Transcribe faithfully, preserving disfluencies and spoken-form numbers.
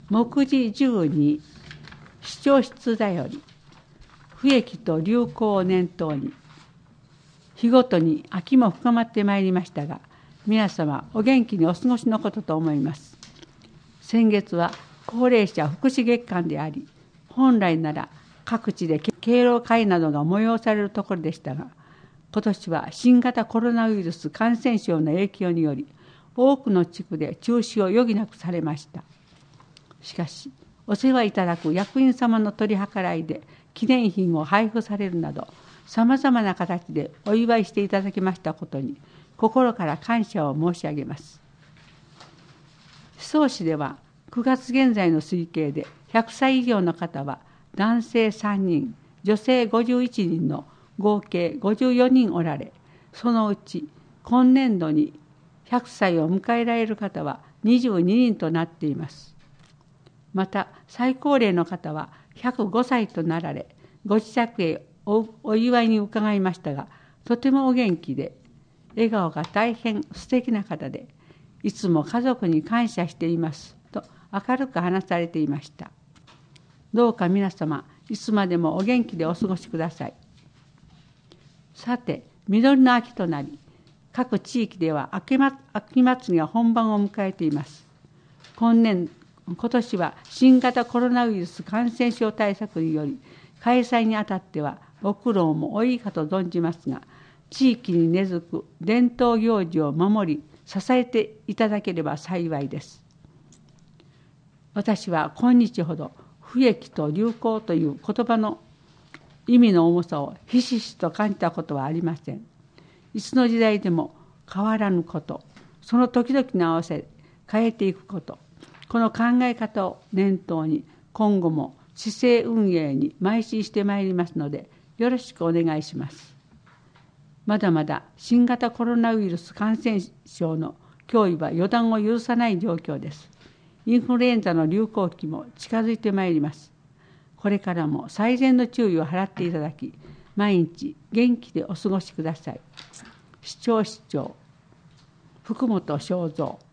目次じゅうに市長室だより不易と流行を念頭に、日ごとに秋も深まってまいりましたが、皆様お元気にお過ごしのことと思います。先月は高齢者福祉月間であり、本来なら各地で敬老会などが催されるところでしたが、今年は新型コロナウイルス感染症の影響により、多くの地区で中止を余儀なくされました。しかし、お世話いただく役員様の取り計らいで記念品を配布されるなど、さまざまな形でお祝いしていただきましたことに、心から感謝を申し上げます。宍粟市ではくがつ現在の推計でひゃくさい以上の方は男性さんにん、女性ごじゅういちにんの合計ごじゅうよにんおられ、そのうち今年度にひゃくさいを迎えられる方はにじゅうににんとなっています。また最高齢の方はひゃくごさいとなられ、ご自宅へ お, お祝いに伺いましたが、とてもお元気で、笑顔が大変素敵な方で、いつも家族に感謝していますと明るく話されていました。どうか皆様いつまでもお元気でお過ごしください。さて、実りの秋となり、各地域では秋祭りが本番を迎えています。今年今年は新型コロナウイルス感染症対策により、開催にあたってはご苦労も多いかと存じますが、地域に根付く伝統行事を守り、支えていただければ幸いです。私は今日ほど、不易と流行という言葉の意味の重さをひしひしと感じたことはありません。いつの時代でも変わらぬこと、その時々に合わせ変えていくこと、この考え方を念頭に、今後も市政運営に邁進してまいりますので、よろしくお願いします。まだまだ新型コロナウイルス感染症の脅威は予断を許さない状況です。インフルエンザの流行期も近づいてまいります。これからも最善の注意を払っていただき、毎日元気でお過ごしください。市長室長、福本正三。